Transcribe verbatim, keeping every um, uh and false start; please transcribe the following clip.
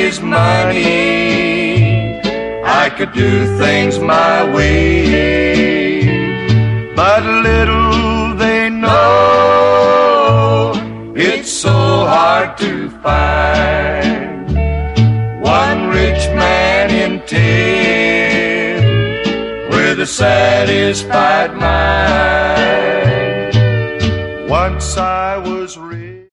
his money, I could do things my way. But little they know, it's so hard to find one rich man in ten with a satisfied mind. Once I was rich.